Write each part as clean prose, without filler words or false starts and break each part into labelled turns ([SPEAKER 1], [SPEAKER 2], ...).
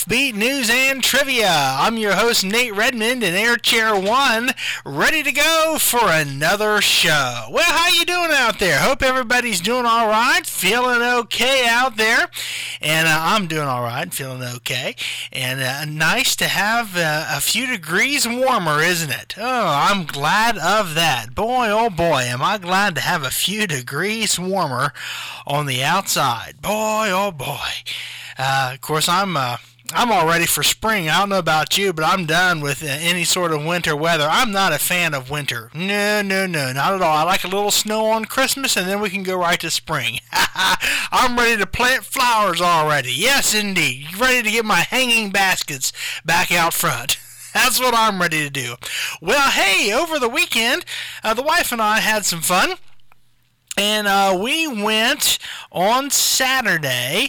[SPEAKER 1] Offbeat News and Trivia. I'm your host, Nate Redmond, in Air Chair 1, ready to go for another show. Well, how you doing out there? Hope everybody's doing all right, feeling okay out there. And I'm doing all right, feeling okay. And nice to have a few degrees warmer, isn't it? Oh, I'm glad of that. Boy, oh boy, am I glad to have a few degrees warmer on the outside. Boy, oh boy. Of course, I'm all ready for spring. I don't know about you, but I'm done with any sort of winter weather. I'm not a fan of winter. No, not at all. I like a little snow on Christmas, and then we can go right to spring. I'm ready to plant flowers already. Yes, indeed. Ready to get my hanging baskets back out front. That's what I'm ready to do. Well, hey, over the weekend, the wife and I had some fun. And we went on Saturday.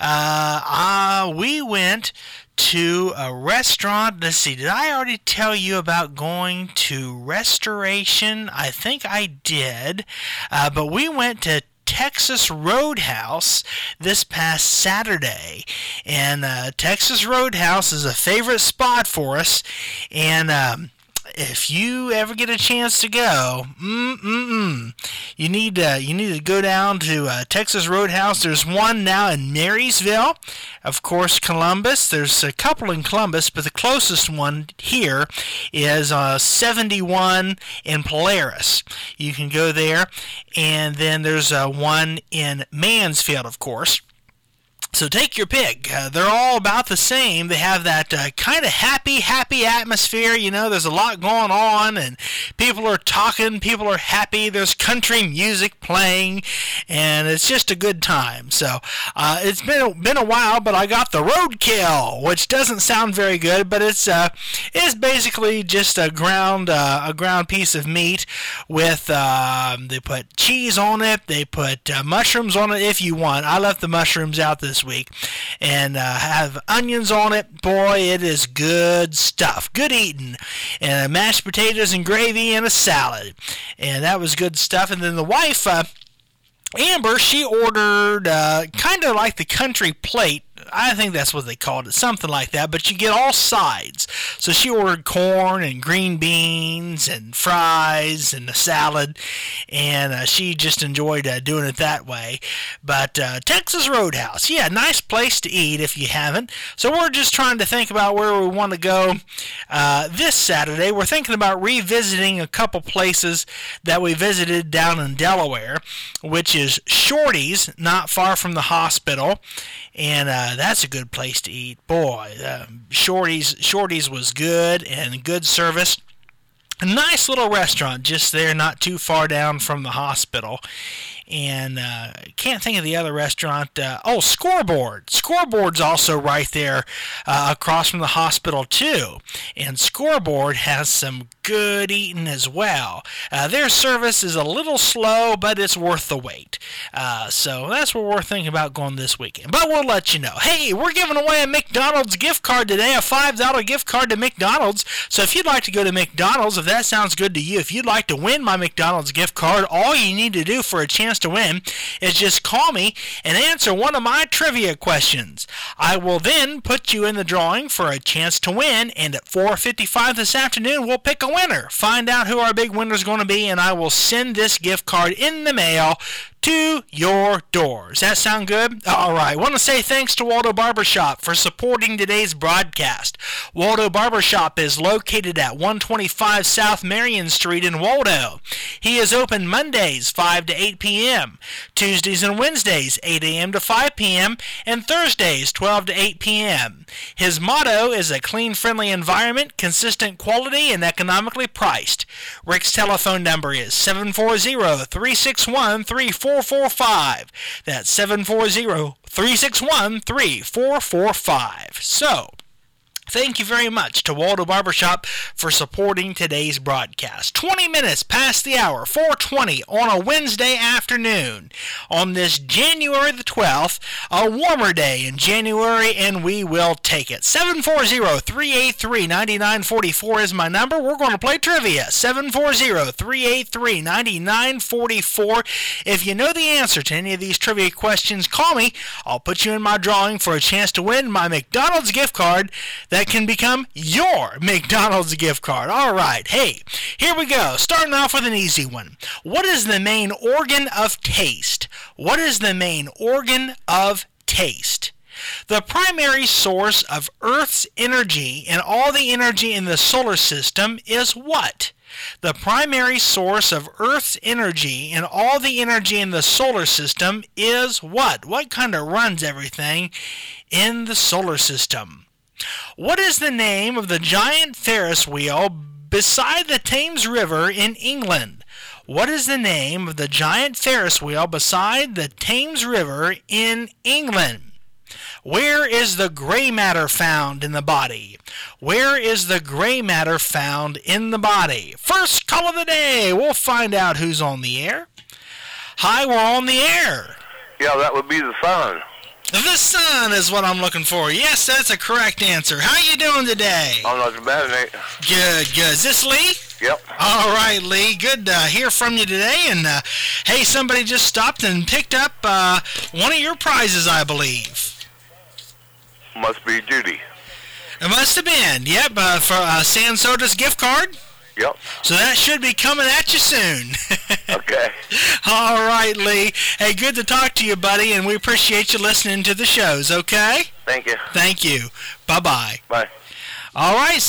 [SPEAKER 1] We went to a restaurant. Let's see, did I already tell you about going to Restoration? I think I did. But we went to Texas Roadhouse this past Saturday. And Texas Roadhouse is a favorite spot for us. And if you ever get a chance to go, you need to go down to Texas Roadhouse. There's one now in Marysville, of course, Columbus. There's a couple in Columbus, but the closest one here is 71 in Polaris. You can go there, and then there's one in Mansfield, of course. So take your pick. They're all about the same. They have that kind of happy atmosphere. You know, there's a lot going on, and people are talking, people are happy. There's country music playing, and it's just a good time. So it's been a while, but I got the roadkill, which doesn't sound very good, but it's basically just a ground piece of meat with they put cheese on it. They put mushrooms on it if you want. I left the mushrooms out this week, and have onions on it. Boy, it is good stuff. Good eating. And mashed potatoes and gravy and a salad. And that was good stuff. And then the wife, Amber, she ordered kind of like the country plate. I think that's what they called it, something like that, but you get all sides. So she ordered corn and green beans and fries and a salad, and she just enjoyed doing it that way. But Texas Roadhouse, yeah, nice place to eat if you haven't. So we're just trying to think about where we want to go this Saturday. We're thinking about revisiting a couple places that we visited down in Delaware, which is Shorty's, not far from the hospital, and that's a good place to eat. Boy, Shorty's was good and good service. A nice little restaurant just there, not too far down from the hospital. And can't think of the other restaurant. Scoreboard. Scoreboard's also right there across from the hospital, too. And Scoreboard has some good eating as well. Their service is a little slow, but it's worth the wait. So that's what we're thinking about going this weekend. But we'll let you know. Hey, we're giving away a McDonald's gift card today, a $5 gift card to McDonald's. So if you'd like to go to McDonald's, if that sounds good to you, if you'd like to win my McDonald's gift card, all you need to do for a chance to win is just call me and answer one of my trivia questions. I will then put you in the drawing for a chance to win, and at 4:55 this afternoon, we'll pick a winner. Find out who our big winner is going to be, and I will send this gift card in the mail to your door. Does that sound good? All right. I want to say thanks to Waldo Barbershop for supporting today's broadcast. Waldo Barbershop is located at 125 South Marion Street in Waldo. He is open Mondays 5 to 8 p.m., Tuesdays and Wednesdays 8 a.m. to 5 p.m., and Thursdays 12 to 8 p.m. His motto is a clean, friendly environment, consistent quality, and economically priced. Rick's telephone number is 740-361-3445. That's 740-361-3445. So, Thank you very much to Waldo Barbershop for supporting today's broadcast. 20 minutes past the hour, 4:20 on a Wednesday afternoon. On this January the 12th, a warmer day in January, and we will take it. 740-383-9944 is my number. We're going to play trivia. 740-383-9944. If you know the answer to any of these trivia questions, call me. I'll put you in my drawing for a chance to win my McDonald's gift card that can become your McDonald's gift card. All right, hey, here we go. Starting off with an easy one. What is the main organ of taste? What is the main organ of taste? The primary source of Earth's energy and all the energy in the solar system is what? The primary source of Earth's energy and all the energy in the solar system is what? What kind of runs everything in the solar system? What is the name of the giant Ferris wheel beside the Thames River in England? What is the name of the giant Ferris wheel beside the Thames River in England? Where is the gray matter found in the body? Where is the gray matter found in the body? First call of the day. We'll find out who's on the air. Hi, we're on the air.
[SPEAKER 2] Yeah, that would be the sun.
[SPEAKER 1] The sun is what I'm looking for. Yes, that's a correct answer. How you doing today?
[SPEAKER 2] I'm not too bad, Nate.
[SPEAKER 1] Good. Is this Lee?
[SPEAKER 2] Yep.
[SPEAKER 1] All right, Lee. Good to hear from you today. And, hey, somebody just stopped and picked up one of your prizes, I believe.
[SPEAKER 2] Must be Judy.
[SPEAKER 1] It must have been. Yep, for San Soda's gift card.
[SPEAKER 2] Yep.
[SPEAKER 1] So that should be coming at you soon.
[SPEAKER 2] Okay.
[SPEAKER 1] All right, Lee. Hey, good to talk to you, buddy, and we appreciate you listening to the shows, okay?
[SPEAKER 2] Thank you.
[SPEAKER 1] Thank you. Bye-bye.
[SPEAKER 2] Bye.
[SPEAKER 1] All right,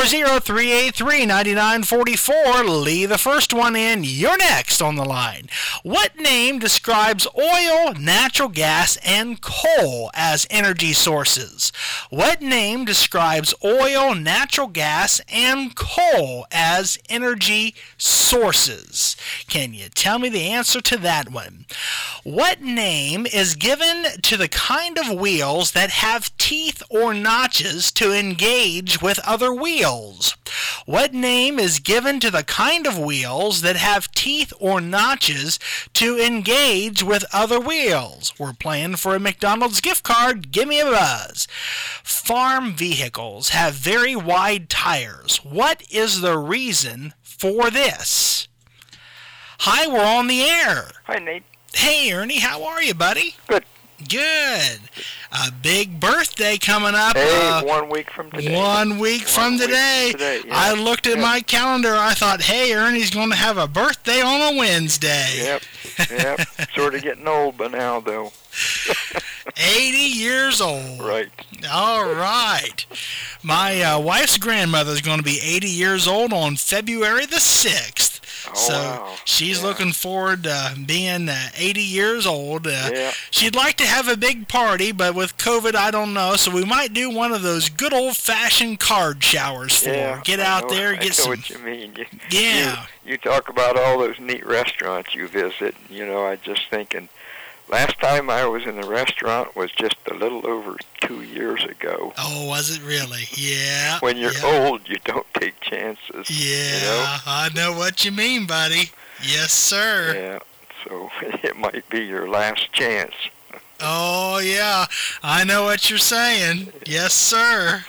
[SPEAKER 1] 740-383-9944. Lee, the first one in. You're next on the line. What name describes oil, natural gas, and coal as energy sources? What name describes oil, natural gas, and coal as energy sources? Can you tell me the answer to that one? What name is given to the kind of wheels that have teeth or notches to engage with other wheels? What name is given to the kind of wheels that have teeth or notches to engage with other wheels? We're playing for a McDonald's gift card. Give me a buzz. Farm vehicles have very wide tires. What is the reason for this? Hi, we're on the air.
[SPEAKER 3] Hi, Nate.
[SPEAKER 1] Hey, Ernie, how are you, buddy?
[SPEAKER 3] Good.
[SPEAKER 1] Good. A big birthday coming up.
[SPEAKER 3] Hey, 1 week from today.
[SPEAKER 1] 1 week from today.
[SPEAKER 3] Yeah.
[SPEAKER 1] I looked at my calendar. I thought, hey, Ernie's going to have a birthday on a Wednesday.
[SPEAKER 3] Yep. Sort of getting old by now, though.
[SPEAKER 1] 80 years old.
[SPEAKER 3] Right.
[SPEAKER 1] All right. My wife's grandmother is going to be 80 years old on February the 6th.
[SPEAKER 3] Oh,
[SPEAKER 1] So
[SPEAKER 3] wow.
[SPEAKER 1] she's looking forward to being 80 years old.
[SPEAKER 3] Yeah.
[SPEAKER 1] She'd like to have a big party, but with COVID, I don't know. So we might do one of those good old-fashioned card showers for her. Get out there, get some.
[SPEAKER 3] I know what you mean.
[SPEAKER 1] Yeah.
[SPEAKER 3] You talk about all those neat restaurants you visit. You know, I just thinking, last time I was in a restaurant was just a little over 2 years ago.
[SPEAKER 1] Oh, was it really? Yeah.
[SPEAKER 3] When you're old, you don't take chances.
[SPEAKER 1] Yeah,
[SPEAKER 3] You know?
[SPEAKER 1] I know what you mean, buddy. Yes, sir.
[SPEAKER 3] Yeah. So it might be your last chance.
[SPEAKER 1] Oh, yeah. I know what you're saying. Yes, sir.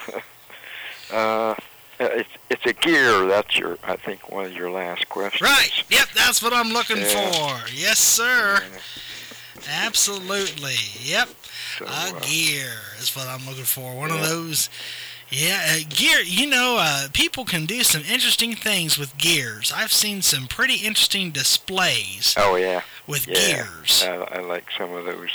[SPEAKER 3] It's a gear. That's I think, one of your last questions.
[SPEAKER 1] Right. Yep, that's what I'm looking for. Yes, sir.
[SPEAKER 3] Yeah.
[SPEAKER 1] Absolutely. Yep.
[SPEAKER 3] So,
[SPEAKER 1] Gear is what I'm looking for. One of those. Yeah, gear. You know, people can do some interesting things with gears. I've seen some pretty interesting displays.
[SPEAKER 3] Oh yeah.
[SPEAKER 1] With gears.
[SPEAKER 3] I like some of those.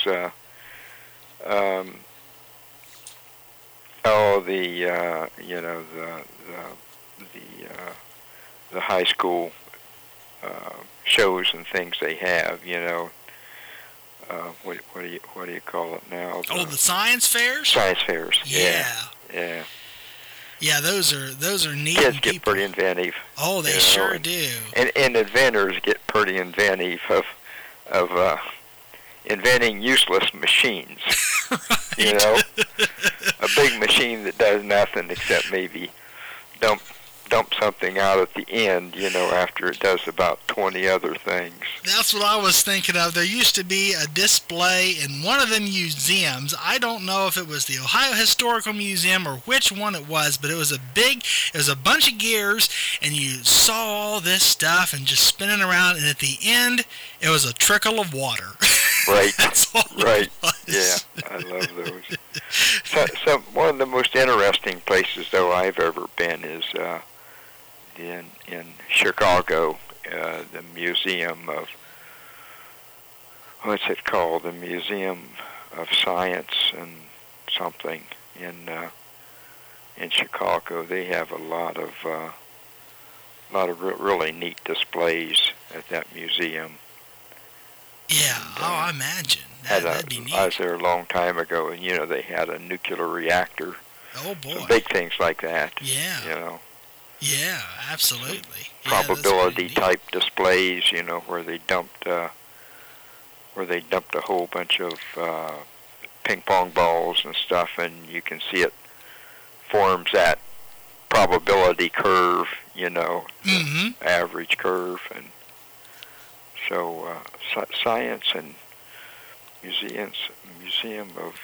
[SPEAKER 3] The high school shows and things they have. You know. What do you call it now?
[SPEAKER 1] The science fairs?
[SPEAKER 3] Science fairs.
[SPEAKER 1] Yeah.
[SPEAKER 3] Yeah,
[SPEAKER 1] those are neat.
[SPEAKER 3] Kids get pretty inventive.
[SPEAKER 1] Oh, they sure do.
[SPEAKER 3] And inventors get pretty inventive of inventing useless machines.
[SPEAKER 1] Right.
[SPEAKER 3] You know, a big machine that does nothing except maybe dump something out at the end, you know, after it does about 20 other things.
[SPEAKER 1] That's what I was thinking of. There used to be a display in one of the museums. I don't know if it was the Ohio Historical Museum or which one it was, but it was a bunch of gears, and you saw all this stuff and just spinning around, and at the end, it was a trickle of water.
[SPEAKER 3] Right.
[SPEAKER 1] That's all
[SPEAKER 3] Right.
[SPEAKER 1] it was.
[SPEAKER 3] Yeah, I love those. So one of the most interesting places, though, I've ever been is in Chicago, the Museum of, what's it called? The Museum of Science and something in Chicago. They have a lot of really neat displays at that museum.
[SPEAKER 1] Yeah, I imagine. That'd be neat.
[SPEAKER 3] I was there a long time ago, and, you know, they had a nuclear reactor.
[SPEAKER 1] Oh, boy.
[SPEAKER 3] Big things like that.
[SPEAKER 1] Yeah.
[SPEAKER 3] You know.
[SPEAKER 1] Yeah, absolutely.
[SPEAKER 3] Probability type displays, you know, where they dumped a whole bunch of ping pong balls and stuff, and you can see it forms that probability curve, you know, average curve, and so science and museum of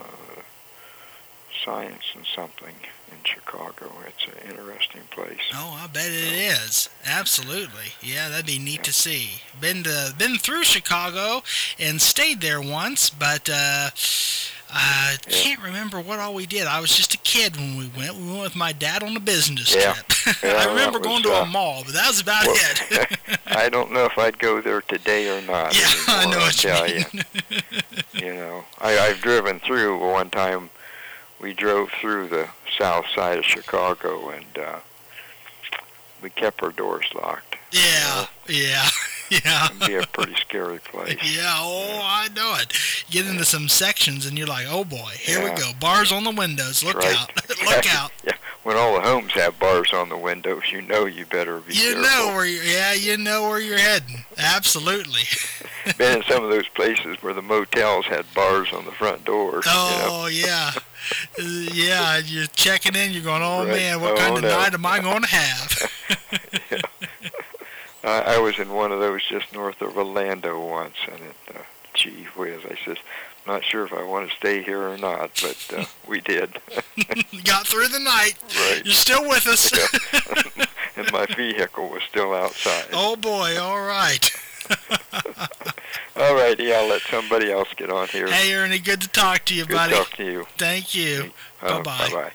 [SPEAKER 3] Science and something in Chicago. It's an interesting place.
[SPEAKER 1] Oh, I bet it is. Absolutely. Yeah, that'd be neat to see. Been through Chicago and stayed there once, but I can't remember what all we did. I was just a kid when we went. We went with my dad on a business trip.
[SPEAKER 3] Yeah,
[SPEAKER 1] I remember going to a mall, but that was about it.
[SPEAKER 3] I don't know if I'd go there today or not.
[SPEAKER 1] Yeah,
[SPEAKER 3] anymore,
[SPEAKER 1] I know what you mean.
[SPEAKER 3] You know, I've driven through one time. We drove through the south side of Chicago, and we kept our doors locked.
[SPEAKER 1] Yeah, yeah.
[SPEAKER 3] It'd be a pretty scary place.
[SPEAKER 1] Yeah, I know it. Get into some sections, and you're like, oh boy, here we go. Bars on the windows. Look out. Look out.
[SPEAKER 3] Yeah, when all the homes have bars on the windows, you know you better be careful.
[SPEAKER 1] You know where you're heading. Absolutely.
[SPEAKER 3] Been in some of those places where the motels had bars on the front doors.
[SPEAKER 1] Oh,
[SPEAKER 3] you know?
[SPEAKER 1] yeah. Yeah, you're checking in, you're going, oh, man, what kind of night am I going to have?
[SPEAKER 3] Yeah. I was in one of those just north of Orlando once, and gee whiz, I says, I'm not sure if I want to stay here or not, but we did.
[SPEAKER 1] Got through the night.
[SPEAKER 3] Right.
[SPEAKER 1] You're still with us.
[SPEAKER 3] Yeah. And my vehicle was still outside.
[SPEAKER 1] Oh, boy, all right.
[SPEAKER 3] All righty, I'll let somebody else get on here.
[SPEAKER 1] Hey, Ernie, good to talk to you, buddy.
[SPEAKER 3] Good to talk to you.
[SPEAKER 1] Thank you. Bye-bye.
[SPEAKER 3] Bye-bye.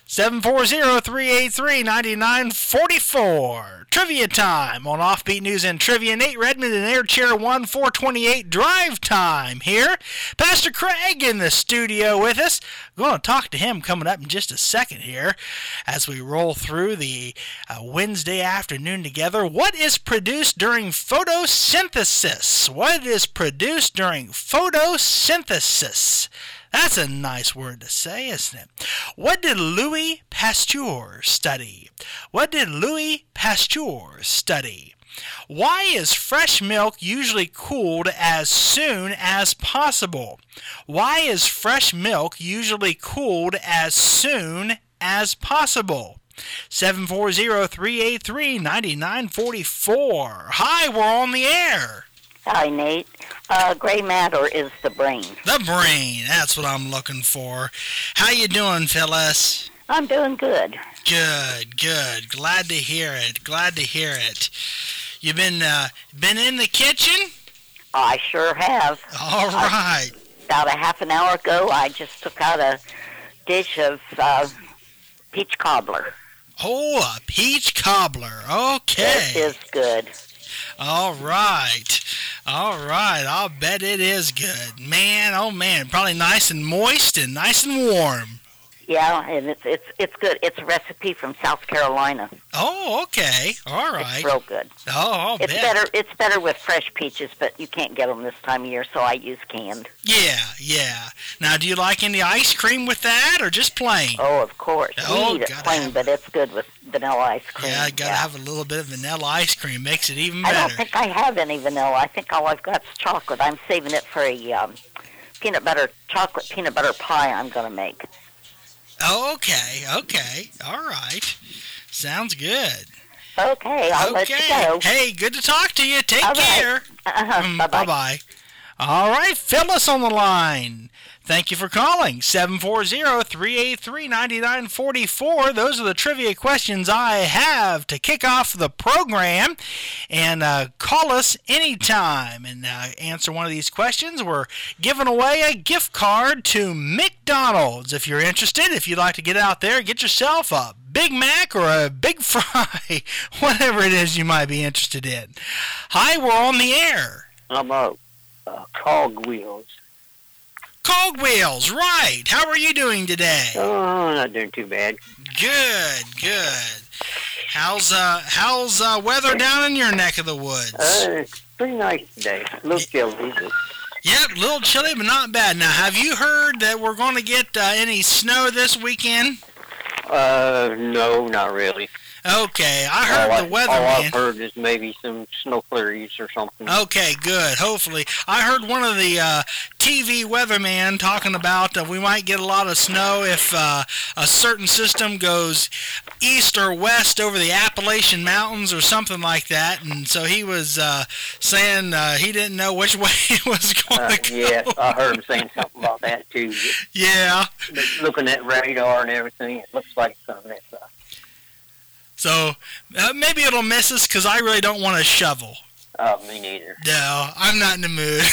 [SPEAKER 1] 740-383-9944. Trivia time on Offbeat News and Trivia. Nate Redmond in Air Chair 1428 Drive Time here. Pastor Craig in the studio with us. We're going to talk to him coming up in just a second here as we roll through the Wednesday afternoon together. What is produced during photosynthesis? What is produced during photosynthesis? That's a nice word to say, isn't it? What did Louis Pasteur study? What did Louis Pasteur study? Why is fresh milk usually cooled as soon as possible? Why is fresh milk usually cooled as soon as possible? 740-383-9944. Hi, we're on the air.
[SPEAKER 4] Hi, Nate. Gray matter is the brain.
[SPEAKER 1] The brain. That's what I'm looking for. How you doing, Phyllis?
[SPEAKER 4] I'm doing good.
[SPEAKER 1] Good. Glad to hear it. You been in the kitchen?
[SPEAKER 4] I sure have.
[SPEAKER 1] All right.
[SPEAKER 4] About a half an hour ago, I just took out a dish of peach cobbler.
[SPEAKER 1] Oh, a peach cobbler. Okay.
[SPEAKER 4] It is good.
[SPEAKER 1] All right. I'll bet it is good. Man, oh man, probably nice and moist and nice and warm.
[SPEAKER 4] Yeah, and it's good. It's a recipe from South Carolina.
[SPEAKER 1] Oh, okay. All right.
[SPEAKER 4] It's real good.
[SPEAKER 1] Oh, I'll
[SPEAKER 4] It's
[SPEAKER 1] bet.
[SPEAKER 4] better. It's better with fresh peaches, but you can't get them this time of year, so I use canned.
[SPEAKER 1] Yeah. Now, do you like any ice cream with that, or just plain?
[SPEAKER 4] Oh, of course.
[SPEAKER 1] Oh,
[SPEAKER 4] We eat it
[SPEAKER 1] gotta
[SPEAKER 4] plain,
[SPEAKER 1] have
[SPEAKER 4] but it's good with vanilla ice cream.
[SPEAKER 1] Yeah, I gotta have a little bit of vanilla ice cream. Makes it even
[SPEAKER 4] I
[SPEAKER 1] better.
[SPEAKER 4] don't think I have any vanilla. I think all I've got is chocolate. I'm saving it for a chocolate peanut butter pie I'm going to make.
[SPEAKER 1] Oh, okay. All right. Sounds good.
[SPEAKER 4] Okay, I'll let you go.
[SPEAKER 1] Hey, good to talk to you. Take
[SPEAKER 4] All right.
[SPEAKER 1] care.
[SPEAKER 4] Bye-bye.
[SPEAKER 1] Bye-bye. All right, Phyllis on the line. Thank you for calling. 740-383-9944. Those are the trivia questions I have to kick off the program. And call us anytime and answer one of these questions. We're giving away a gift card to McDonald's. If you're interested, if you'd like to get out there, get yourself a Big Mac or a Big Fry, whatever it is you might be interested in. Hi, we're on the air.
[SPEAKER 5] How about cogwheels?
[SPEAKER 1] Cogwheels, right. How are you doing today?
[SPEAKER 5] Oh, not doing too bad.
[SPEAKER 1] Good. How's weather down in your neck of the woods?
[SPEAKER 5] It's pretty nice today. A little chilly, but
[SPEAKER 1] Yep, a little chilly, but not bad. Now, have you heard that we're going to get any snow this weekend?
[SPEAKER 5] no, not really.
[SPEAKER 1] Okay, I heard the
[SPEAKER 5] All I've
[SPEAKER 1] weatherman.
[SPEAKER 5] heard is maybe some snow flurries or something.
[SPEAKER 1] Okay, good. Hopefully, I heard one of the TV weatherman talking about we might get a lot of snow if a certain system goes east or west over the Appalachian Mountains or something like that. And so he was saying he didn't know which way it was going to go.
[SPEAKER 5] Yeah, I heard him saying something about that too.
[SPEAKER 1] Yeah.
[SPEAKER 5] But looking at radar and everything, it looks like something that's
[SPEAKER 1] So maybe it'll miss us because I really don't want to shovel.
[SPEAKER 5] me neither.
[SPEAKER 1] No, I'm not in the mood.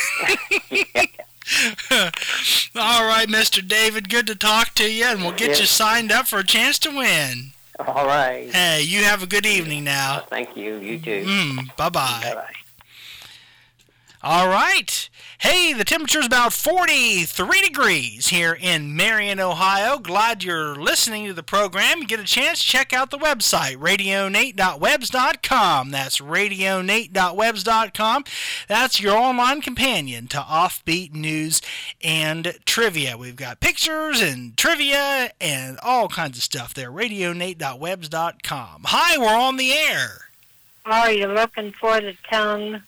[SPEAKER 1] All right, Mr. David, good to talk to you, and we'll get you signed up for a chance to win.
[SPEAKER 5] All right.
[SPEAKER 1] Hey, you have a good evening now.
[SPEAKER 5] Thank you. You too.
[SPEAKER 1] Bye-bye.
[SPEAKER 5] Bye-bye.
[SPEAKER 1] All right. Hey, the temperature's about 43 degrees here in Marion, Ohio. Glad you're listening to the program. You get a chance, check out the website, radionate.webs.com. That's radionate.webs.com. That's your online companion to offbeat news and trivia. We've got pictures and trivia and all kinds of stuff there, radionate.webs.com. Hi, we're on the air.
[SPEAKER 6] Are you looking for the tongue?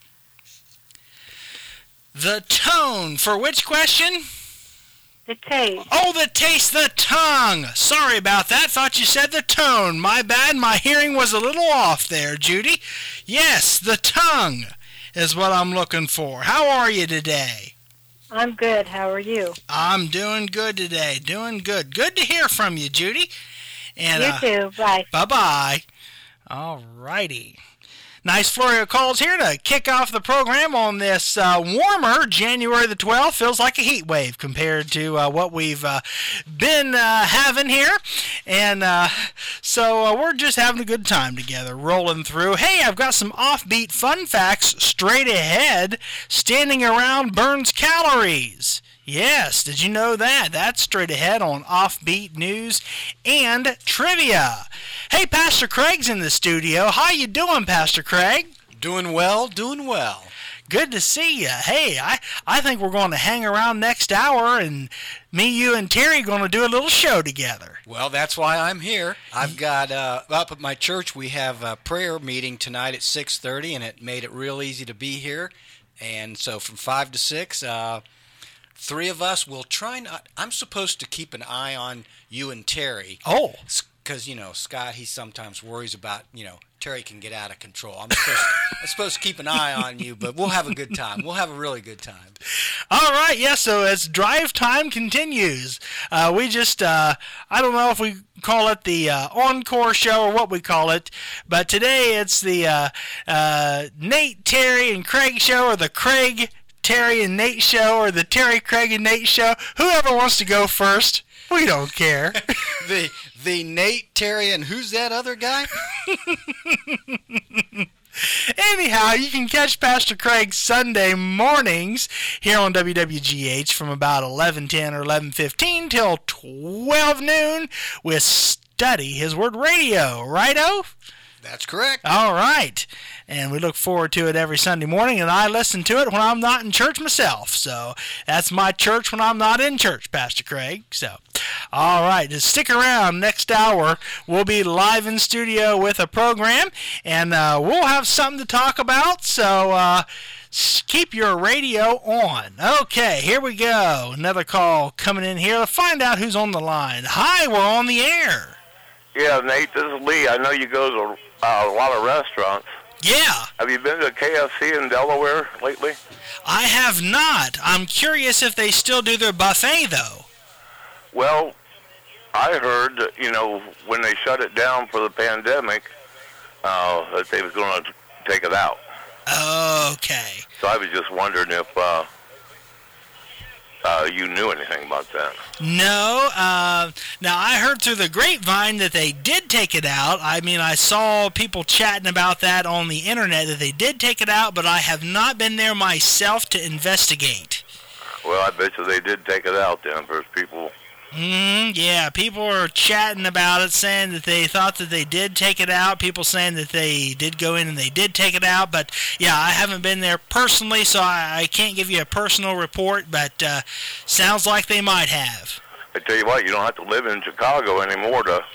[SPEAKER 1] The tone for which question?
[SPEAKER 6] The taste.
[SPEAKER 1] Oh, the taste, the tongue. Sorry about that. Thought you said the tone. My bad. My hearing was a little off there, Judy. Yes, the tongue is what I'm looking for. How are you today?
[SPEAKER 6] I'm good. How are you?
[SPEAKER 1] I'm doing good today. Doing good. Good to hear from you, Judy. And
[SPEAKER 6] You too. Bye.
[SPEAKER 1] Bye-bye. All righty. Nice flurry of calls here to kick off the program on this warmer January the 12th. Feels like a heat wave compared to what we've been having here. And so we're just having a good time together, rolling through. Hey, I've got some offbeat fun facts straight ahead. Standing around burns calories. Yes, did you know that? That's straight ahead on Offbeat News and Trivia. Hey, Pastor Craig's in the studio. How you doing, Pastor Craig?
[SPEAKER 7] Doing well.
[SPEAKER 1] Good to see you. Hey, I think we're going to hang around next hour, and me, you, and Terry are going to do a little show together.
[SPEAKER 7] Well, that's why I'm here. I've got, up at my church, we have a prayer meeting tonight at 6:30, and it made it real easy to be here. And so from 5 to 6, three of us will try not. I'm supposed to keep an eye on you and Terry.
[SPEAKER 1] Oh.
[SPEAKER 7] Because, Scott, he sometimes worries about, Terry can get out of control. I'm supposed to keep an eye on you, but we'll have a good time. We'll have a really good time.
[SPEAKER 1] All right, yeah, so as drive time continues, we just, I don't know if we call it the encore show or what we call it, but today it's the Nate, Terry, and Craig show, or the Craig, Terry, and Nate show, or the Terry, Craig, and Nate show. Whoever wants to go first, we don't care.
[SPEAKER 7] The Nate, Terry, and who's that other guy?
[SPEAKER 1] Anyhow, anyhow, you can catch Pastor Craig Sunday mornings here on WWGH from about 11:10 or 11:15 till 12 noon with Study His Word Radio. Right-o?
[SPEAKER 7] That's correct.
[SPEAKER 1] All right. And we look forward to it every Sunday morning, and I listen to it when I'm not in church myself. So that's my church when I'm not in church, Pastor Craig. So, all right, just stick around. Next hour, we'll be live in studio with a program, and we'll have something to talk about. So keep your radio on. Okay, here we go. Another call coming in here to find out who's on the line. Hi, we're on the air.
[SPEAKER 2] Yeah, Nate, this is Lee. I know you go to a lot of restaurants.
[SPEAKER 1] Yeah.
[SPEAKER 2] Have you been to KFC in Delaware lately?
[SPEAKER 1] I have not. I'm curious if they still do their buffet, though.
[SPEAKER 2] Well, I heard that, when they shut it down for the pandemic, that they was going to take it out.
[SPEAKER 1] Okay.
[SPEAKER 2] So I was just wondering if you knew anything about that.
[SPEAKER 1] No. Now, I heard through the grapevine that they did take it out. I mean, I saw people chatting about that on the internet, that they did take it out, but I have not been there myself to investigate.
[SPEAKER 2] Well, I bet you they did take it out then. There's people...
[SPEAKER 1] Yeah, people are chatting about it, saying that they thought that they did take it out. People saying that they did go in and they did take it out. But, yeah, I haven't been there personally, so I can't give you a personal report, but sounds like they might have.
[SPEAKER 2] I tell you what, you don't have to live in Chicago anymore to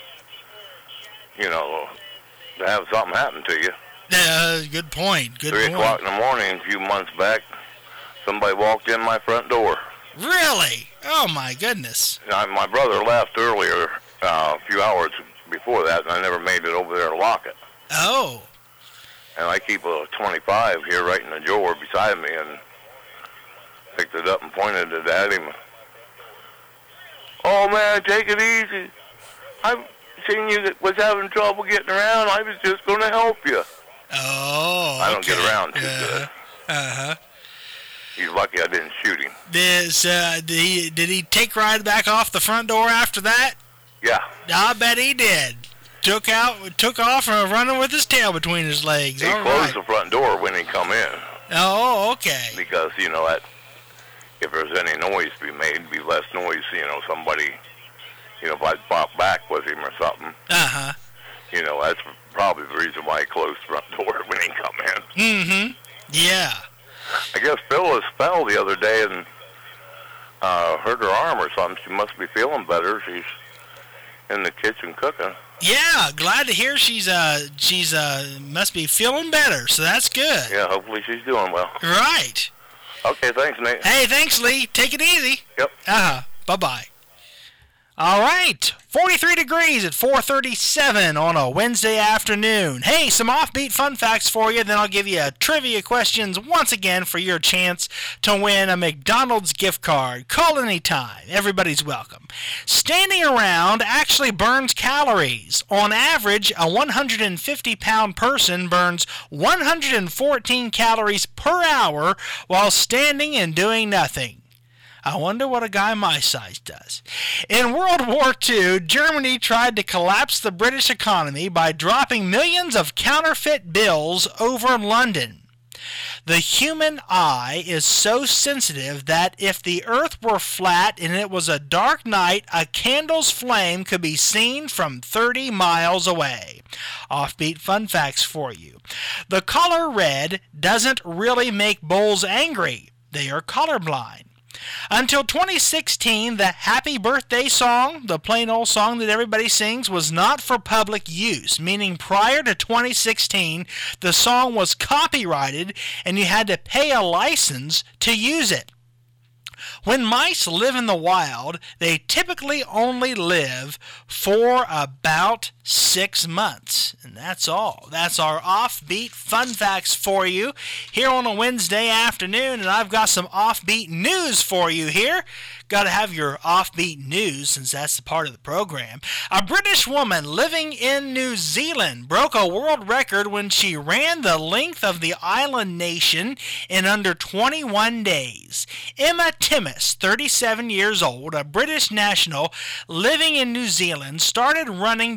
[SPEAKER 2] have something happen to you.
[SPEAKER 1] Good point.
[SPEAKER 2] 3 o'clock in the morning a few months back, somebody walked in my front door.
[SPEAKER 1] Really? Oh, my goodness.
[SPEAKER 2] My brother left earlier, a few hours before that, and I never made it over there to lock it.
[SPEAKER 1] Oh.
[SPEAKER 2] And I keep a 25 here right in the drawer beside me, and picked it up and pointed it at him. Oh, man, take it easy. I've seen you was having trouble getting around. I was just going to help you.
[SPEAKER 1] Oh,
[SPEAKER 2] I don't get around too good.
[SPEAKER 1] Uh-huh.
[SPEAKER 2] He's lucky I didn't shoot him.
[SPEAKER 1] Did he take right back off the front door after that?
[SPEAKER 2] Yeah.
[SPEAKER 1] I bet he did. Took off and running with his tail between his legs.
[SPEAKER 2] He closed the front door when he come in.
[SPEAKER 1] Oh, okay.
[SPEAKER 2] Because, that if there's any noise to be made, it'd be less noise, somebody, if I pop back with him or something.
[SPEAKER 1] Uh-huh.
[SPEAKER 2] That's probably the reason why he closed the front door when he come in.
[SPEAKER 1] Mm-hmm. Yeah.
[SPEAKER 2] I guess Phyllis fell the other day and hurt her arm or something. She must be feeling better. She's in the kitchen cooking.
[SPEAKER 1] Yeah, glad to hear she's must be feeling better, so that's good.
[SPEAKER 2] Yeah, hopefully she's doing well.
[SPEAKER 1] Right.
[SPEAKER 2] Okay, thanks, Nate.
[SPEAKER 1] Hey, thanks, Lee. Take it easy.
[SPEAKER 2] Yep.
[SPEAKER 1] Bye-bye. All right, 43 degrees at 4:37 on a Wednesday afternoon. Hey, some offbeat fun facts for you, then I'll give you trivia questions once again for your chance to win a McDonald's gift card. Call anytime. Everybody's welcome. Standing around actually burns calories. On average, a 150-pound person burns 114 calories per hour while standing and doing nothing. I wonder what a guy my size does. In World War II, Germany tried to collapse the British economy by dropping millions of counterfeit bills over London. The human eye is so sensitive that if the earth were flat and it was a dark night, a candle's flame could be seen from 30 miles away. Offbeat fun facts for you. The color red doesn't really make bulls angry. They are colorblind. Until 2016, the Happy Birthday song, the plain old song that everybody sings, was not for public use, meaning prior to 2016, the song was copyrighted and you had to pay a license to use it. When mice live in the wild, they typically only live for about 6 months. And that's all. That's our offbeat fun facts for you here on a Wednesday afternoon. And I've got some offbeat news for you here. Got to have your offbeat news since that's the part of the program. A British woman living in New Zealand broke a world record when she ran the length of the island nation in under 21 days. Emma Timmis, 37 years old, a British national living in New Zealand, started running December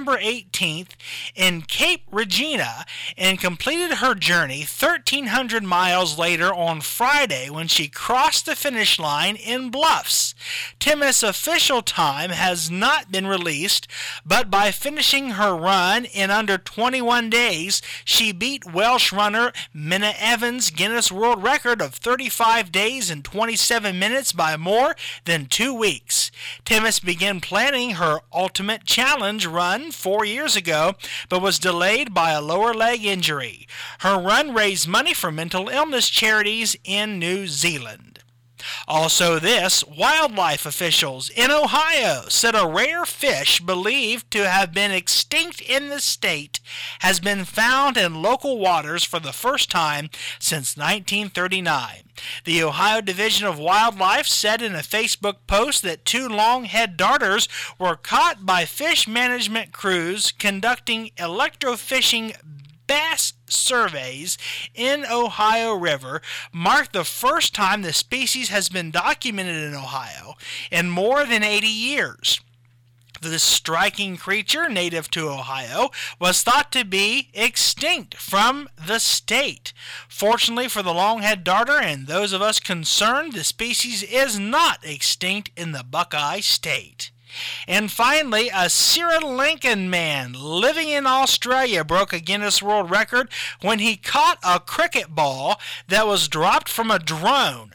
[SPEAKER 1] September 18th in Cape Regina and completed her journey 1,300 miles later on Friday when she crossed the finish line in Bluffs. Themis' official time has not been released, but by finishing her run in under 21 days, she beat Welsh runner Minna Evans' Guinness World Record of 35 days and 27 minutes by more than 2 weeks. Themis began planning her Ultimate Challenge run 4 years ago, but was delayed by a lower leg injury. Her run raised money for mental illness charities in New Zealand. Also this, wildlife officials in Ohio said a rare fish believed to have been extinct in the state has been found in local waters for the first time since 1939. The Ohio Division of Wildlife said in a Facebook post that 2 longhead darters were caught by fish management crews conducting electrofishing bass surveys in Ohio River, marked the first time the species has been documented in Ohio in more than 80 years. This striking creature, native to Ohio, was thought to be extinct from the state. Fortunately for the longhead darter and those of us concerned, the species is not extinct in the Buckeye State. And finally, a Sri Lankan man living in Australia broke a Guinness World Record when he caught a cricket ball that was dropped from a drone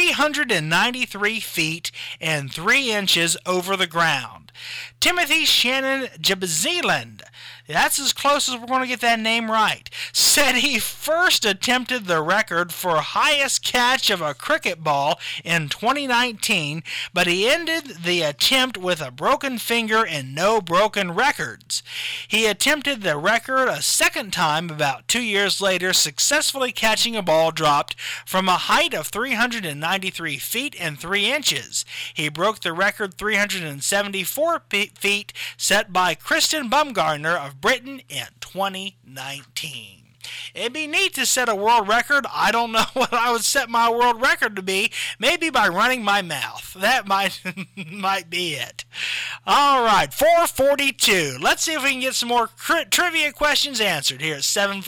[SPEAKER 1] 393 feet and 3 inches over the ground. Timothy Shannon Jabzeeland, that's as close as we're going to get that name right, said he first attempted the record for highest catch of a cricket ball in 2019, but he ended the attempt with a broken finger and no broken records. He attempted the record a second time about 2 years later, successfully catching a ball dropped from a height of 393 feet and 3 inches. He broke the record 374 feet set by Kristen Bumgardner of Britain in 2019. It'd be neat to set a world record. I don't know what I would set my world record to be. Maybe by running my mouth. That might be it. All right, 442. Let's see if we can get some more trivia questions answered here at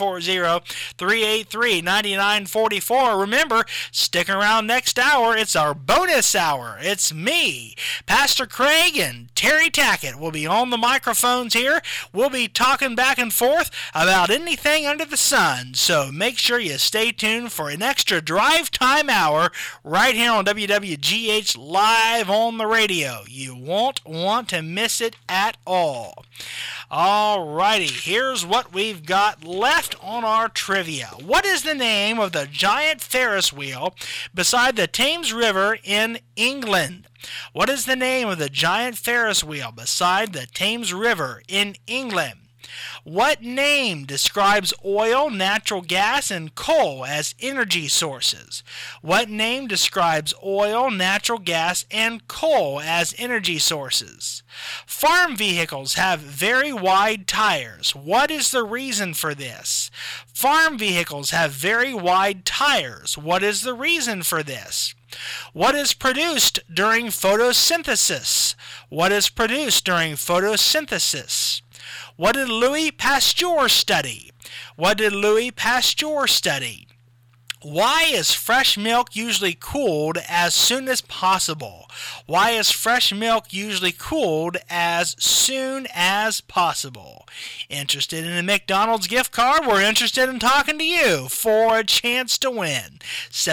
[SPEAKER 1] 740-383-9944. Remember, stick around next hour. It's our bonus hour. It's me, Pastor Craig, and Terry Tackett will be on the microphones here. We'll be talking back and forth about anything under the sun. So make sure you stay tuned for an extra drive time hour right here on WWGH Live on the radio. You won't want to miss it at all. Alrighty, here's what we've got left on our trivia. What is the name of the giant Ferris wheel beside the Thames River in England? What is the name of the giant Ferris wheel beside the Thames River in England? What name describes oil, natural gas, and coal as energy sources? What name describes oil, natural gas, and coal as energy sources? Farm vehicles have very wide tires. What is the reason for this? Farm vehicles have very wide tires. What is the reason for this? What is produced during photosynthesis? What is produced during photosynthesis? What did Louis Pasteur study? What did Louis Pasteur study? Why is fresh milk usually cooled as soon as possible? Why is fresh milk usually cooled as soon as possible? Interested in a McDonald's gift card? We're interested in talking to you for a chance to win.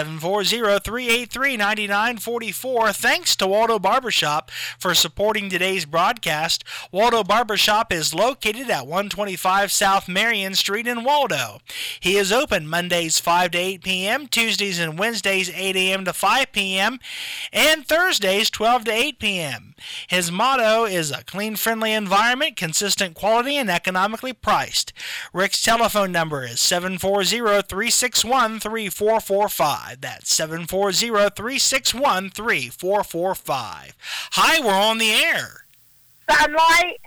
[SPEAKER 1] 740-383-9944. Thanks to Waldo Barbershop for supporting today's broadcast. Waldo Barbershop is located at 125 South Marion Street in Waldo. He is open Mondays 5 to 8 p.m., Tuesdays and Wednesdays 8 a.m. to 5 p.m., and Thursdays 12 to 8 p.m. His motto is a clean, friendly environment, consistent quality, and economically priced. Rick's telephone number is 740-361-3445. That's 740-361-3445. Hi, we're on the air.
[SPEAKER 8] Sunlight.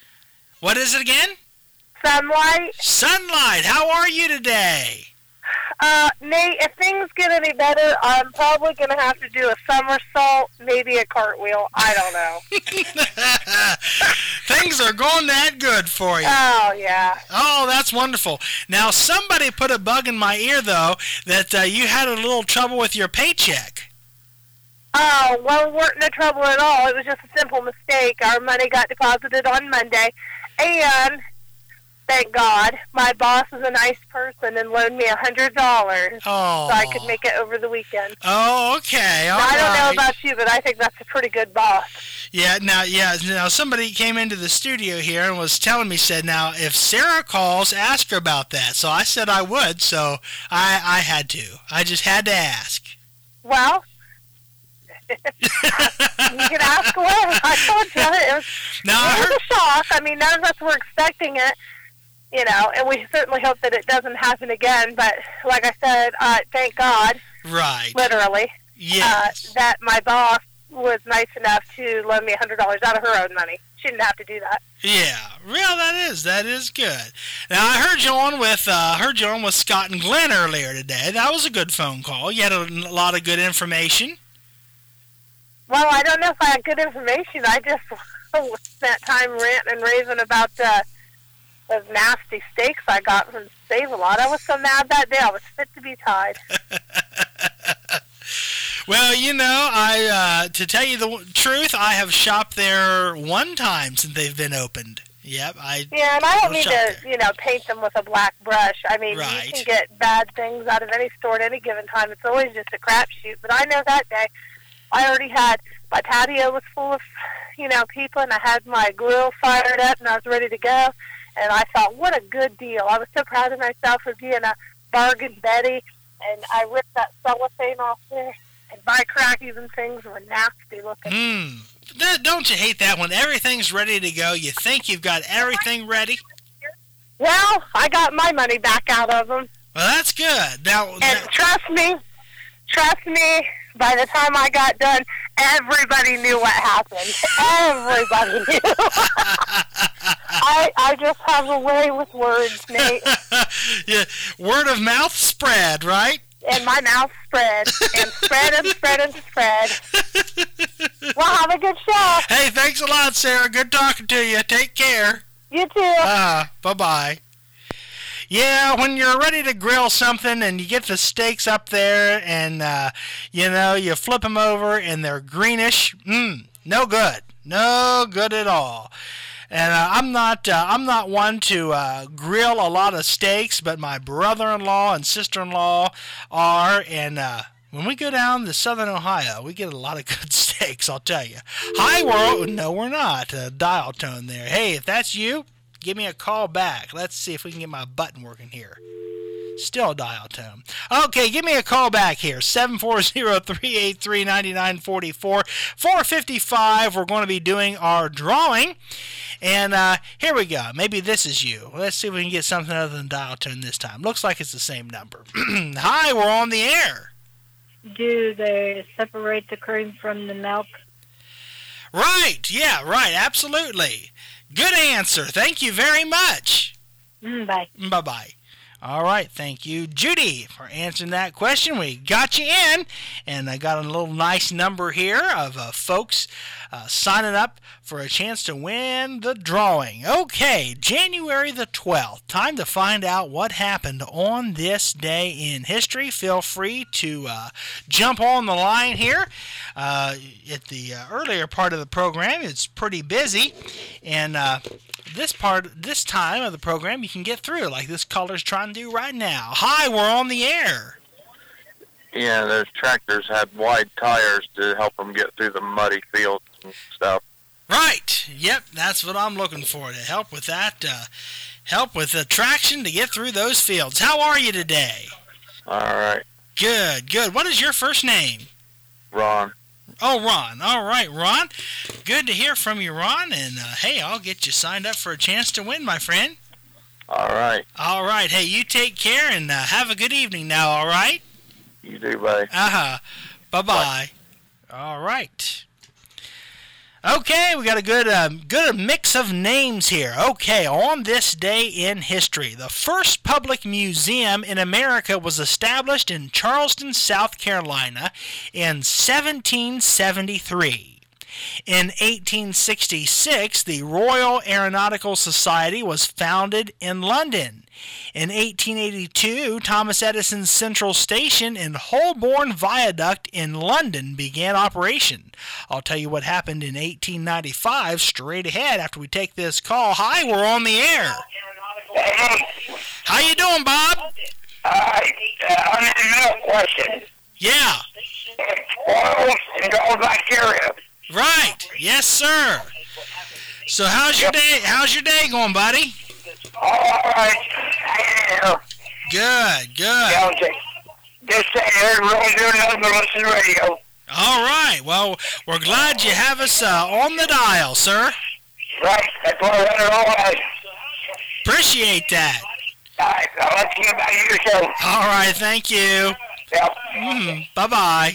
[SPEAKER 1] What is it again?
[SPEAKER 8] Sunlight.
[SPEAKER 1] Sunlight, how are you today?
[SPEAKER 8] Nate, if things get any better, I'm probably going to have to do a somersault, maybe a cartwheel. I don't know.
[SPEAKER 1] Things are going that good for you.
[SPEAKER 8] Oh, yeah.
[SPEAKER 1] Oh, that's wonderful. Now, somebody put a bug in my ear, though, that you had a little trouble with your paycheck.
[SPEAKER 8] Oh, well, we weren't no trouble at all. It was just a simple mistake. Our money got deposited on Monday, and thank God, my boss is a nice person and loaned me $100 so I could make it over the weekend.
[SPEAKER 1] Oh, okay. All
[SPEAKER 8] now, I don't know
[SPEAKER 1] right.
[SPEAKER 8] about you, but I think that's a pretty good boss.
[SPEAKER 1] Yeah, now somebody came into the studio here and was telling me, said, now, if Sarah calls, ask her about that. So I said I would, so I had to. I just had to ask.
[SPEAKER 8] Well, you can ask away. I told you, it was a shock. I mean, none of us were expecting it. You know, and we certainly hope that it doesn't happen again. But like I said, thank God,
[SPEAKER 1] right?
[SPEAKER 8] Literally,
[SPEAKER 1] yes.
[SPEAKER 8] That my boss was nice enough to loan me $100 out of her own money. She didn't have to do that.
[SPEAKER 1] Yeah, well, that is good. Now I heard you on with Scott and Glenn earlier today. That was a good phone call. You had a lot of good information.
[SPEAKER 8] Well, I don't know if I had good information. I just spent time ranting and raving about those nasty steaks I got from Save-A-Lot. I was so mad that day. I was fit to be tied.
[SPEAKER 1] Well, you know, to tell you the truth, I have shopped there one time since they've been opened. Yep,
[SPEAKER 8] Yeah, and I don't mean to, paint them with a black brush. I mean,
[SPEAKER 1] right.
[SPEAKER 8] You can get bad things out of any store at any given time. It's always just a crapshoot. But I know that day, I already had, my patio was full of, people, and I had my grill fired up, and I was ready to go. And I thought, what a good deal. I was so proud of myself for being a bargain Betty. And I ripped that cellophane off there. And my crackies and things were nasty looking.
[SPEAKER 1] Don't you hate that when everything's ready to go? You think you've got everything ready?
[SPEAKER 8] Well, I got my money back out of them.
[SPEAKER 1] Well, that's good.
[SPEAKER 8] And trust me, by the time I got done, everybody knew what happened. Everybody knew. I just have a way with words, Nate.
[SPEAKER 1] Yeah, word of mouth spread, right?
[SPEAKER 8] And my mouth spread, and spread and spread and spread. Well, have a good show.
[SPEAKER 1] Hey, thanks a lot, Sarah. Good talking to you. Take care.
[SPEAKER 8] You too.
[SPEAKER 1] Bye-bye. Yeah, when you're ready to grill something and you get the steaks up there and, you flip them over and they're greenish, no good. No good at all. And I'm not one to grill a lot of steaks, but my brother-in-law and sister-in-law are, and when we go down to southern Ohio, we get a lot of good steaks, I'll tell you. Hi, world. No, we're not. Dial tone there. Hey, if that's you, give me a call back. Let's see if we can get my button working here. Still dial tone. Okay, give me a call back here. 740-383-9944. 455, we're going to be doing our drawing. And here we go. Maybe this is you. Let's see if we can get something other than dial tone this time. Looks like it's the same number. Hi, we're on the air.
[SPEAKER 6] Do they separate the cream from the milk?
[SPEAKER 1] Right. Yeah, right. Absolutely. Good answer. Thank you very much.
[SPEAKER 6] Bye.
[SPEAKER 1] Bye-bye. All right, thank you, Judy, for answering that question. We got you in, and I got a little nice number here of folks signing up for a chance to win the drawing. Okay, January the 12th. Time to find out what happened on this day in history. Feel free to jump on the line here. At the earlier part of the program, it's pretty busy, and this time of the program you can get through, like this caller's trying to do right now. Hi, we're on the air.
[SPEAKER 2] Yeah, those tractors had wide tires to help them get through the muddy fields and stuff.
[SPEAKER 1] Right. Yep, that's what I'm looking for, to help with that, help with the traction to get through those fields. How are you today?
[SPEAKER 2] All right.
[SPEAKER 1] Good. What is your first name?
[SPEAKER 2] Ron.
[SPEAKER 1] Oh, Ron. All right, Ron. Good to hear from you, Ron. And, hey, I'll get you signed up for a chance to win, my friend.
[SPEAKER 2] All right.
[SPEAKER 1] All right. Hey, you take care and have a good evening now, all right?
[SPEAKER 2] You do, buddy.
[SPEAKER 1] Bye-bye. Bye. All right. Okay, we got a good mix of names here. Okay, on this day in history, the first public museum in America was established in Charleston, South Carolina in 1773. In 1866, the Royal Aeronautical Society was founded in London. In 1882, Thomas Edison's Central Station in Holborn Viaduct in London began operation. I'll tell you what happened in 1895 straight ahead after we take this call. Hi, we're on the air.
[SPEAKER 9] Hey,
[SPEAKER 1] How you doing, Bob?
[SPEAKER 9] I have a question.
[SPEAKER 1] Yeah.
[SPEAKER 9] Oils and all bacteria.
[SPEAKER 1] Right. Yes, sir. So how's your day? How's your day going, buddy?
[SPEAKER 9] All right.
[SPEAKER 1] Good.
[SPEAKER 9] Yeah, just saying, really doing nothing but listen to radio.
[SPEAKER 1] All right. Well, we're glad you have us on the dial, sir.
[SPEAKER 9] Right. That's why I run it all right.
[SPEAKER 1] Appreciate that.
[SPEAKER 9] All right. I'll let you get back to your show.
[SPEAKER 1] All right. Thank you.
[SPEAKER 9] Yeah.
[SPEAKER 1] Bye-bye.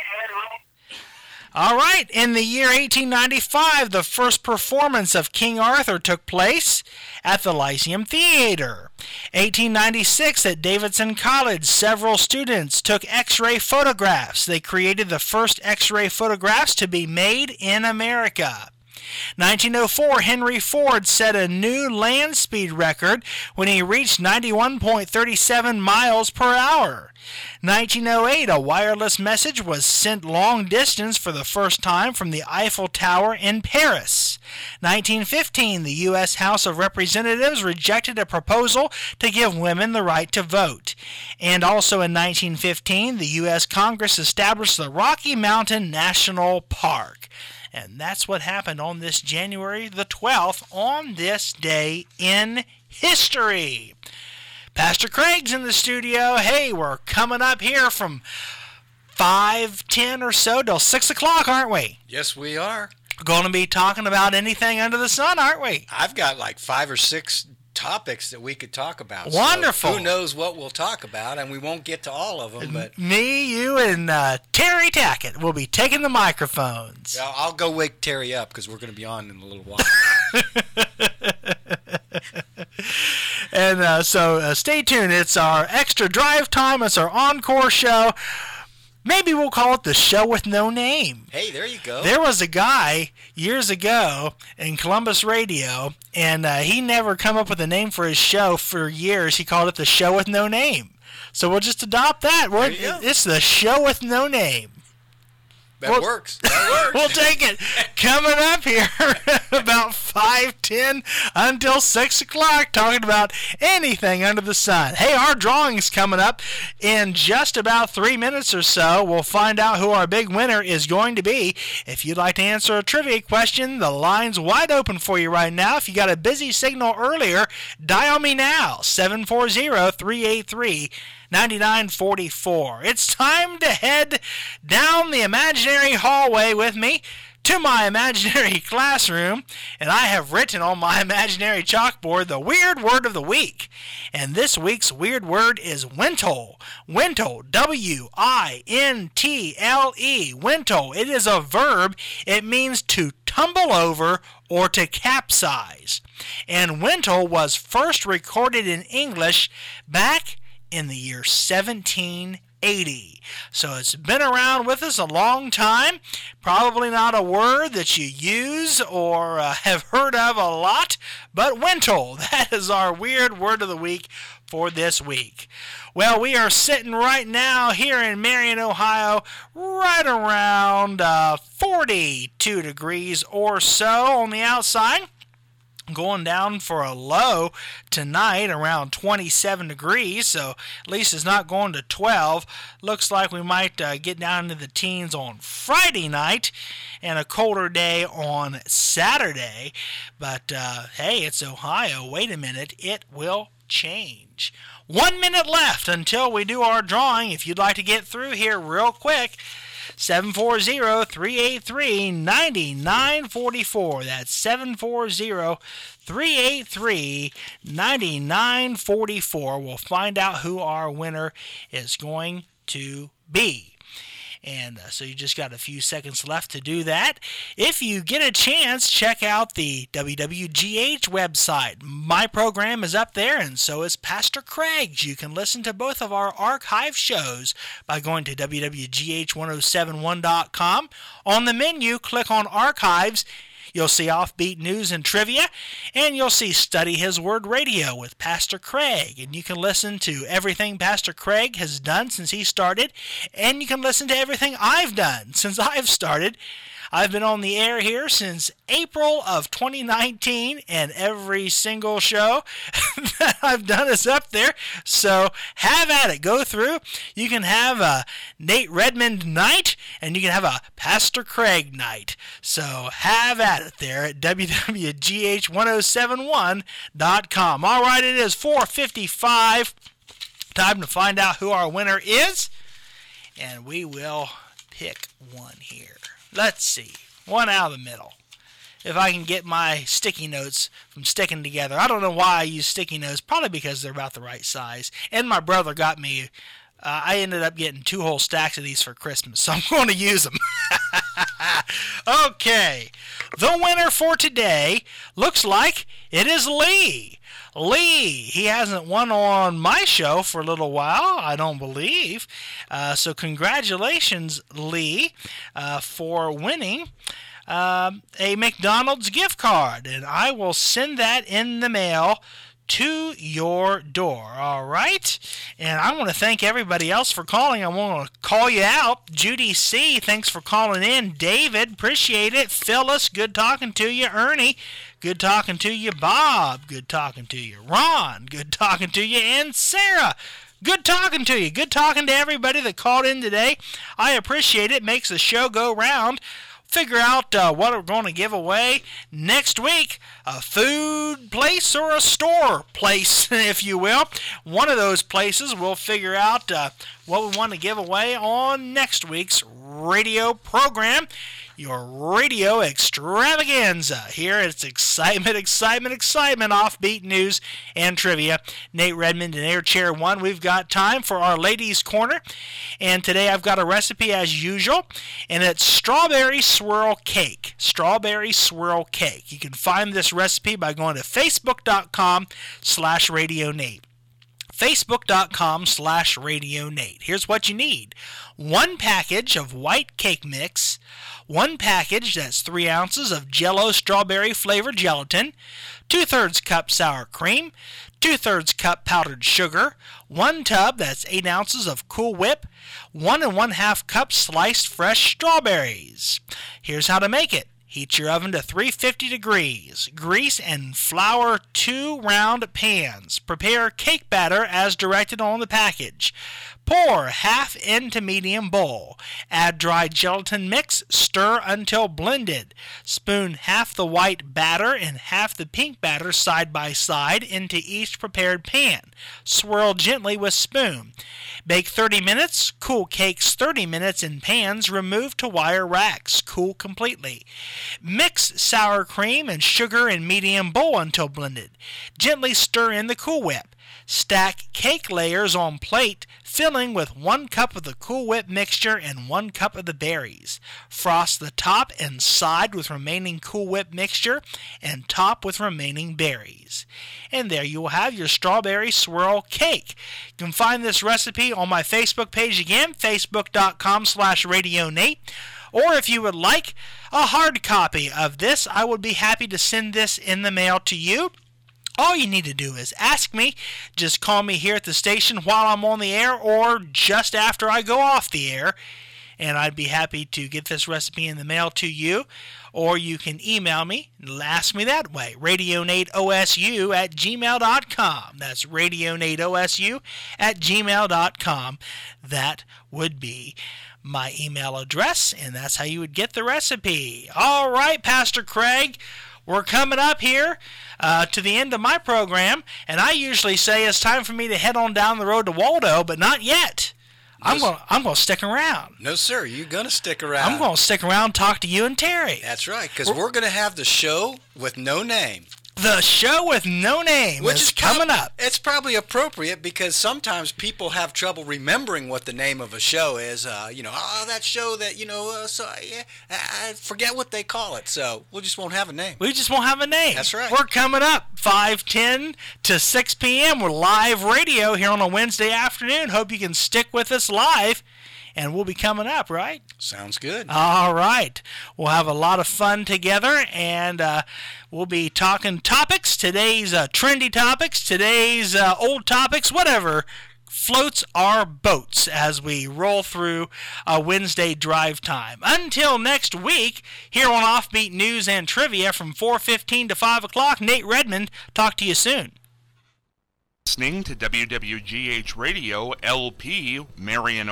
[SPEAKER 1] All right, in the year 1895, the first performance of King Arthur took place at the Lyceum Theater. 1896, at Davidson College, several students took X-ray photographs. They created the first X-ray photographs to be made in America. 1904, Henry Ford set a new land speed record when he reached 91.37 miles per hour. 1908, a wireless message was sent long distance for the first time from the Eiffel Tower in Paris. 1915, the U.S. House of Representatives rejected a proposal to give women the right to vote. And also in 1915, the U.S. Congress established the Rocky Mountain National Park. And that's what happened on this January the 12th, on this day in history. Pastor Craig's in the studio. Hey, we're coming up here from 5:10 or so till 6 o'clock, aren't we?
[SPEAKER 7] Yes, we are.
[SPEAKER 1] We're going to be talking about anything under the sun, aren't we?
[SPEAKER 7] I've got like 5 or 6 topics that we could talk about.
[SPEAKER 1] Wonderful.
[SPEAKER 7] So who knows what we'll talk about, and we won't get to all of them. But
[SPEAKER 1] me, you, and Terry Tackett will be taking the microphones.
[SPEAKER 7] yeah, I'll go wake Terry up because we're going to be on in a little while.
[SPEAKER 1] And so stay tuned. It's our extra drive time. It's our encore show. Maybe we'll call it the show with no name.
[SPEAKER 7] Hey, there you go.
[SPEAKER 1] There was a guy years ago in Columbus radio, and he never come up with a name for his show for years. He called it the show with no name. So we'll just adopt that. It's the show with no name.
[SPEAKER 7] That works. That works.
[SPEAKER 1] We'll take it. Coming up here about 5:10 until 6 o'clock, talking about anything under the sun. Hey, our drawing's coming up in just about 3 minutes or so. We'll find out who our big winner is going to be. If you'd like to answer a trivia question, the line's wide open for you right now. If you got a busy signal earlier, dial me now, 740-383-9944. It's time to head down the imaginary hallway with me to my imaginary classroom, and I have written on my imaginary chalkboard the weird word of the week. And this week's weird word is wintle. Wintle, W-I-N-T-L-E, wintle. It is a verb. It means to tumble over or to capsize. And wintle was first recorded in English back in the year 1780. So it's been around with us a long time. Probably not a word that you use or have heard of a lot, but wintle. That is our weird word of the week for this week. Well, we are sitting right now here in Marion, Ohio, right around 42 degrees or so on the outside. Going down for a low tonight around 27 degrees, so at least it's not going to 12. Looks like we might get down into the teens on Friday night and a colder day on Saturday. But hey, it's Ohio. Wait a minute, it will change. 1 minute left until we do our drawing. If you'd like to get through here real quick, 740-383-9944. That's 740-383-9944. We'll find out who our winner is going to be. And so you just got a few seconds left to do that. If you get a chance, check out the WWGH website. My program is up there, and so is Pastor Craig's. You can listen to both of our archive shows by going to WWGH1071.com. On the menu, click on Archives. You'll see Offbeat News and Trivia, and you'll see Study His Word Radio with Pastor Craig. And you can listen to everything Pastor Craig has done since he started, and you can listen to everything I've done since I've started. I've been on the air here since April of 2019, and every single show that I've done is up there. So have at it. Go through. You can have a Nate Redmond night, and you can have a Pastor Craig night. So have at it there at WWGH1071.com. All right, it is 4:55. Time to find out who our winner is, and we will pick one here. Let's see. One out of the middle. If I can get my sticky notes from sticking together. I don't know why I use sticky notes. Probably because they're about the right size. And my brother got me. I ended up getting 2 whole stacks of these for Christmas. So I'm going to use them. Okay. The winner for today looks like it is Lee. Lee, he hasn't won on my show for a little while, I don't believe. So congratulations, Lee, for winning a McDonald's gift card. And I will send that in the mail to your door, all right? And I want to thank everybody else for calling. I want to call you out. Judy C., thanks for calling in. David, appreciate it. Phyllis, good talking to you. Ernie, good talking to you. Bob, good talking to you. Ron, good talking to you. And Sarah, good talking to you. Good talking to everybody that called in today. I appreciate it. Makes the show go round. Figure out what we're going to give away next week. A food place or a store place, if you will. One of those places we'll figure out what we want to give away on next week's radio program. Your radio extravaganza. Here it's excitement, offbeat news and trivia. Nate Redmond and Air Chair 1. We've got time for our ladies' corner. And today I've got a recipe as usual. And it's strawberry swirl cake. Strawberry swirl cake. You can find this recipe by going to facebook.com/RadioNate. Facebook.com/RadioNate. Here's what you need. 1 package of white cake mix, 1 package, that's 3 ounces of Jell-O strawberry flavored gelatin, 2/3 cup sour cream, 2/3 cup powdered sugar, 1 tub, that's 8 ounces of Cool Whip, 1 1/2 cup sliced fresh strawberries. Here's how to make it. Heat your oven to 350 degrees. Grease and flour 2 round pans. Prepare cake batter as directed on the package. Pour half into medium bowl. Add dry gelatin mix. Stir until blended. Spoon half the white batter and half the pink batter side by side into each prepared pan. Swirl gently with spoon. Bake 30 minutes. Cool cakes 30 minutes in pans. Remove to wire racks. Cool completely. Mix sour cream and sugar in medium bowl until blended. Gently stir in the Cool Whip. Stack cake layers on plate, filling with 1 cup of the Cool Whip mixture and 1 cup of the berries. Frost the top and side with remaining Cool Whip mixture and top with remaining berries. And there you will have your strawberry swirl cake. You can find this recipe on my Facebook page again, facebook.com/RadioNate. Or if you would like a hard copy of this, I would be happy to send this in the mail to you. All you need to do is ask me. Just call me here at the station while I'm on the air or just after I go off the air, and I'd be happy to get this recipe in the mail to you. Or you can email me and ask me that way, radionateosu@gmail.com. That's radionateosu@gmail.com. That would be my email address, and that's how you would get the recipe. All right, Pastor Craig, we're coming up here to the end of my program, and I usually say it's time for me to head on down the road to Waldo, but not yet. I'm going to stick around.
[SPEAKER 7] No, sir, you're going to stick around.
[SPEAKER 1] I'm going to stick around and talk to you and Terry.
[SPEAKER 7] That's right, because we're going to have the show with no name.
[SPEAKER 1] The show with no name, which is coming up.
[SPEAKER 7] It's probably appropriate because sometimes people have trouble remembering what the name of a show is. That show that, I forget what they call it. So we just won't have a name.
[SPEAKER 1] We just won't have a name.
[SPEAKER 7] That's right.
[SPEAKER 1] We're coming up 5:10 to 6 p.m. We're live radio here on a Wednesday afternoon. Hope you can stick with us live. And we'll be coming up, right?
[SPEAKER 7] Sounds good.
[SPEAKER 1] All right. We'll have a lot of fun together, and we'll be talking topics, today's trendy topics, today's old topics, whatever floats our boats as we roll through a Wednesday drive time. Until next week, here on Offbeat News and Trivia from 4:15 to 5 o'clock, Nate Redmond, talk to you soon.
[SPEAKER 10] Listening to WWGH Radio, LP, Marion,